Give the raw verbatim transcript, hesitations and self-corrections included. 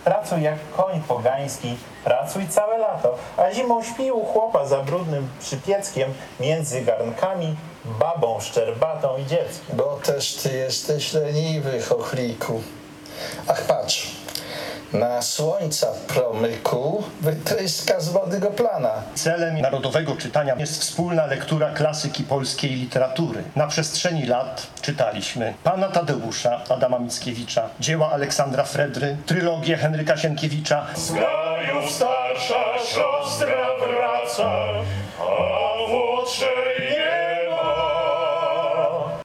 pracuj jak koń pogański, pracuj całe lato, a zimą śpi u chłopa za brudnym przypieckiem między garnkami, babą szczerbatą i dzieckiem. Bo też ty jesteś leniwy, chochliku. Ach, patrz, na słońca promyku wytryska z wody go plana. Celem narodowego czytania jest wspólna lektura klasyki polskiej literatury. Na przestrzeni lat czytaliśmy Pana Tadeusza Adama Mickiewicza, dzieła Aleksandra Fredry, trylogię Henryka Sienkiewicza. Z kraju starsza siostra wraca